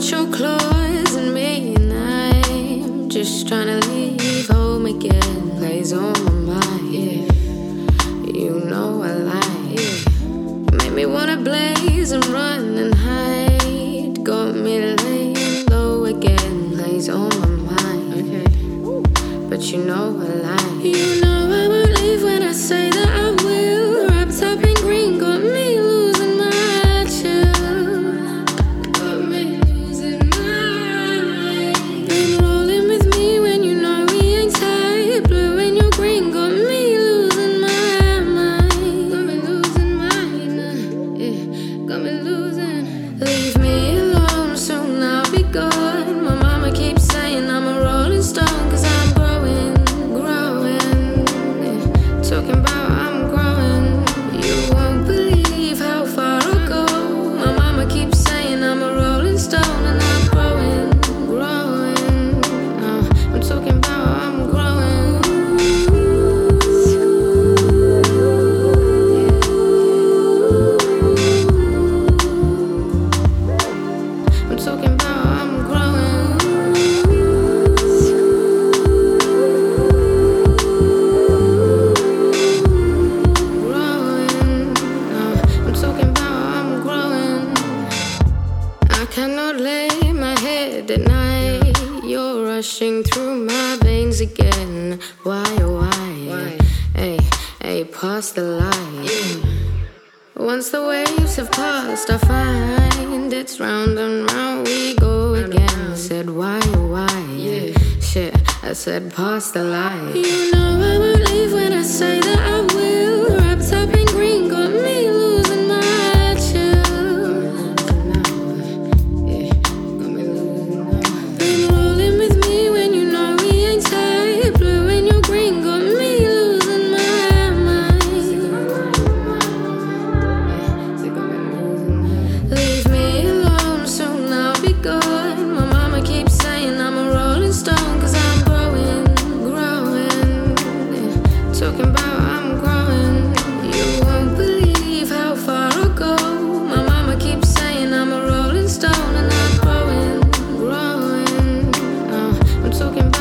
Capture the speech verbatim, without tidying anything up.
got your claws in me, and I'm just trying to leave home again. Plays on my mind, yeah. You know I lie, yeah. Made me wanna blaze and run and hide. Got me laying low again. Plays on my mind, okay. But you know I lie. You know I won't leave when I say that I will. Wrapped up in green, got me losing my chill. Got me losing my mind. Been rolling with me when you know we ain't tight. Blue and your green, got me losing my mind. Got me losing mine, uh, yeah. Got me losing. Leave me alone, soon I'll be gone. My mama keeps saying I'm a rolling stone, cause I'm growing, growing, yeah. Talking about I'm growing. You won't believe how far I'll go. My mama keeps saying I'm a rolling stone, and I'm growing, growing. No, I'm talking about I'm growing. I'm talking about I'm growing. Growing. No, I'm talking about I'm growing. I cannot lay my head at night. You're rushing through my veins again. Why, oh why? Hey, hey, past the light. Once the waves have passed, I find it's round and round we go again. I said why, oh why? Yeah. Shit, I said past the light. You know I won't leave when I say that I will. Wrapped up in green, got me losing my chill. Yeah, got me losing my. Been rolling with me when you know we ain't tight. Blue and your green, got me losing my mind. Leave me alone, soon I'll be gone. My mama keeps saying I'm a rolling stone, cause I'm growing, growing, yeah. Talking about I'm growing. You won't believe how far I'll go. My mama keeps saying I'm a rolling stone, and I'm growing, growing. No, I'm talking